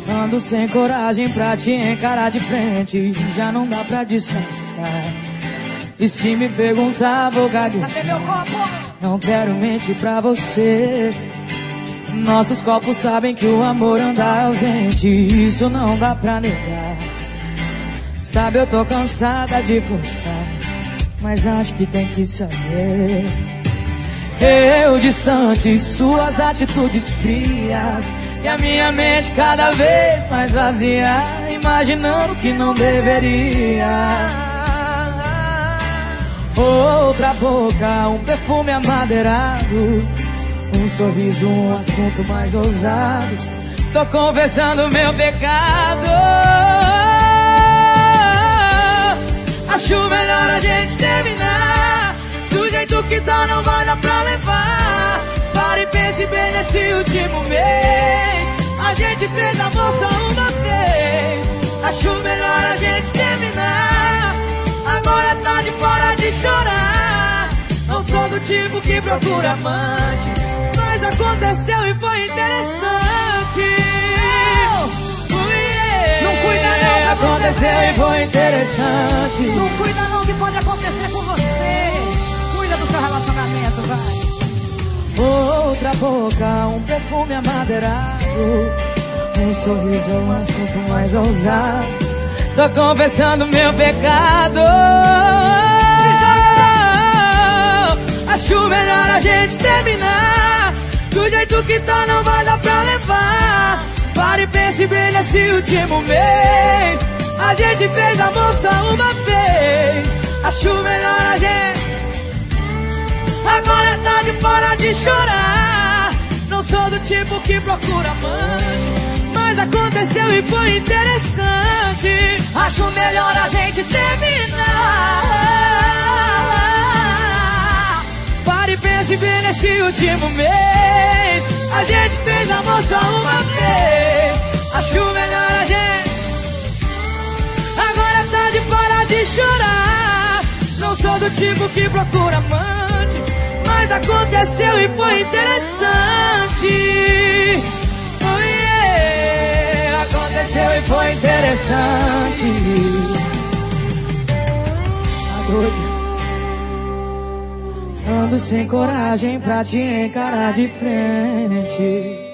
Ando sem coragem pra te encarar de frente, já não dá pra descansar. E se me perguntar, vou gaguejar. Cadê meu copo? Não quero mentir pra você. Nossos copos sabem que o amor anda ausente, isso não dá pra negar. Sabe, eu tô cansada de forçar, mas acho que tem que saber. Eu distante, suas atitudes frias, e a minha mente cada vez mais vazia, imaginando que não deveria. Outra boca, um perfume amadeirado, um sorriso, um assunto mais ousado. Tô confessando meu pecado. Acho melhor a gente terminar do jeito que tá, não vai dar pra levar. Pare e pense bem nesse último mês, a gente fez amor só uma vez. Acho melhor a gente terminar, agora tá de fora de chorar. Não sou do tipo que procura amante, mas aconteceu e foi interessante. Não cuida não, que aconteceu e foi interessante. Não cuida não, que pode acontecer com você. Cuida do seu relacionamento, vai. Outra boca, um perfume amadeirado, um sorriso, um assunto mais ousado. Tô confessando meu pecado. Acho melhor a gente terminar do jeito que tá, não vai dar pra levar. Pare e pense bem nesse último mês, a gente fez amor só uma vez. Acho melhor a gente, agora tá de fora de chorar. Não sou do tipo que procura amante, mas aconteceu e foi interessante. Acho melhor a gente terminar. Pare e pense bem nesse último mês, a gente fez amor só uma vez. Acho melhor a gente, agora tá de fora de chorar. Não sou do tipo que procura amante, mas aconteceu e foi interessante. Oh yeah, aconteceu e foi interessante. Agora ando sem coragem pra te encarar de frente.